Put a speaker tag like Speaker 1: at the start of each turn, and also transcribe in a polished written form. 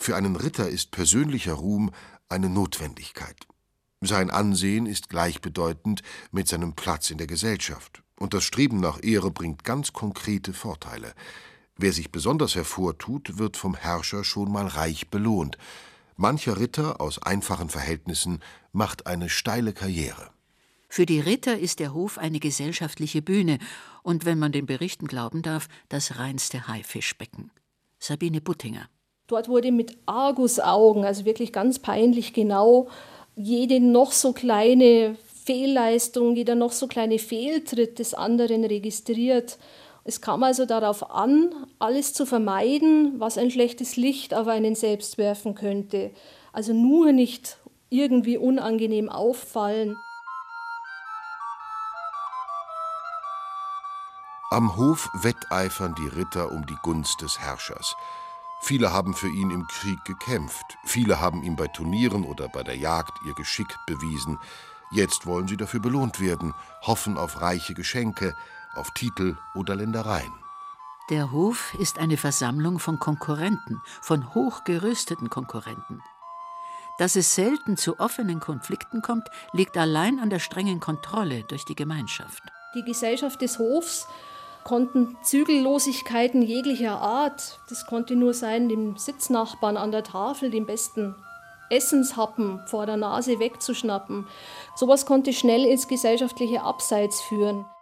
Speaker 1: Für einen Ritter ist persönlicher Ruhm eine Notwendigkeit. Sein Ansehen ist gleichbedeutend mit seinem Platz in der Gesellschaft. Und das Streben nach Ehre bringt ganz konkrete Vorteile. Wer sich besonders hervortut, wird vom Herrscher schon mal reich belohnt. Mancher Ritter aus einfachen Verhältnissen macht eine steile Karriere.
Speaker 2: Für die Ritter ist der Hof eine gesellschaftliche Bühne und, wenn man den Berichten glauben darf, das reinste Haifischbecken. Sabine Buttinger.
Speaker 3: Dort wurde mit Argusaugen, also wirklich ganz peinlich genau, jede noch so kleine Fehlleistung, jeder noch so kleine Fehltritt des anderen registriert. Es kam also darauf an, alles zu vermeiden, was ein schlechtes Licht auf einen selbst werfen könnte. Also nur nicht irgendwie unangenehm auffallen.
Speaker 1: Am Hof wetteifern die Ritter um die Gunst des Herrschers. Viele haben für ihn im Krieg gekämpft, viele haben ihm bei Turnieren oder bei der Jagd ihr Geschick bewiesen. Jetzt wollen sie dafür belohnt werden, hoffen auf reiche Geschenke, auf Titel oder Ländereien.
Speaker 2: Der Hof ist eine Versammlung von Konkurrenten, von hochgerüsteten Konkurrenten. Dass es selten zu offenen Konflikten kommt, liegt allein an der strengen Kontrolle durch die Gemeinschaft.
Speaker 3: Die Gesellschaft des Hofs konnten Zügellosigkeiten jeglicher Art, das konnte nur sein, dem Sitznachbarn an der Tafel den besten Essenshappen vor der Nase wegzuschnappen. Sowas konnte schnell ins gesellschaftliche Abseits führen.